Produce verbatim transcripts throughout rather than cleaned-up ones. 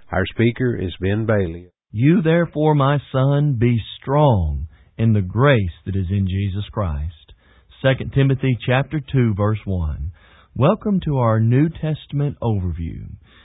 Our speaker is Ben Bailey. You therefore, my son, be strong in the grace that is in Jesus Christ. Second Timothy chapter two, verse one. Welcome to our New Testament overview.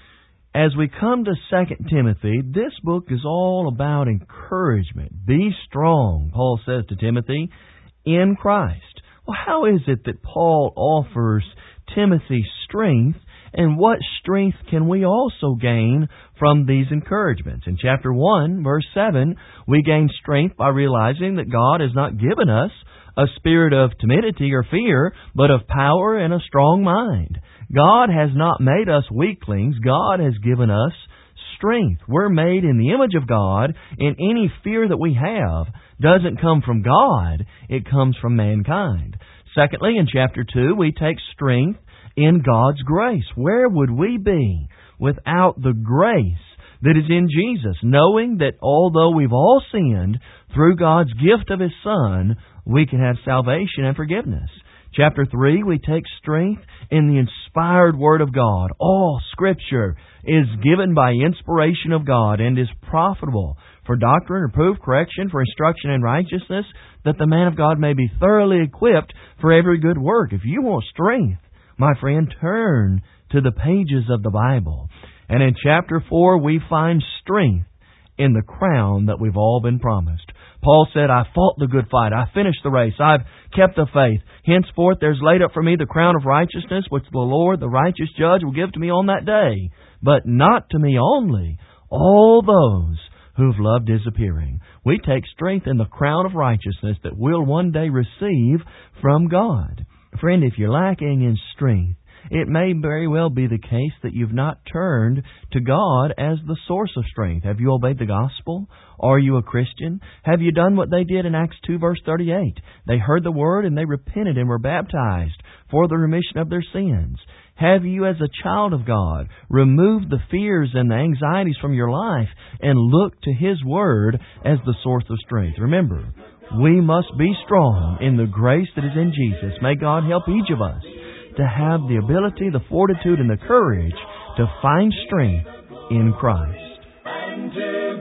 As we come to Second Timothy, this book is all about encouragement. Be strong, Paul says to Timothy, in Christ. Well, how is it that Paul offers Timothy strength, and what strength can we also gain from these encouragements? In chapter one, verse seven, we gain strength by realizing that God has not given us a spirit of timidity or fear, but of power and a strong mind. God has not made us weaklings. God has given us strength. We're made in the image of God, and any fear that we have doesn't come from God. It comes from mankind. Secondly, in chapter two, we take strength in God's grace. Where would we be without the grace that is in Jesus, knowing that although we've all sinned, through God's gift of His Son, we can have salvation and forgiveness. Chapter three, we take strength in the inspired Word of God. All Scripture is given by inspiration of God and is profitable for doctrine, reproof, correction, for instruction in righteousness, that the man of God may be thoroughly equipped for every good work. If you want strength, my friend, turn to the pages of the Bible. And in chapter four, we find strength in the crown that we've all been promised. Paul said, I fought the good fight. I finished the race. I've kept the faith. Henceforth there's laid up for me the crown of righteousness, which the Lord, the righteous judge, will give to me on that day. But not to me only, all those who've loved His appearing. We take strength in the crown of righteousness that we'll one day receive from God. Friend, if you're lacking in strength, it may very well be the case that you've not turned to God as the source of strength. Have you obeyed the gospel? Are you a Christian? Have you done what they did in Acts two, verse thirty-eight? They heard the word and they repented and were baptized for the remission of their sins. Have you, as a child of God, removed the fears and the anxieties from your life and looked to His Word as the source of strength? Remember, we must be strong in the grace that is in Jesus. May God help each of us to have the ability, the fortitude, and the courage to find strength in Christ. And to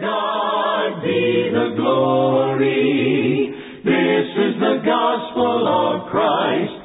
God be the glory. This is the gospel of Christ.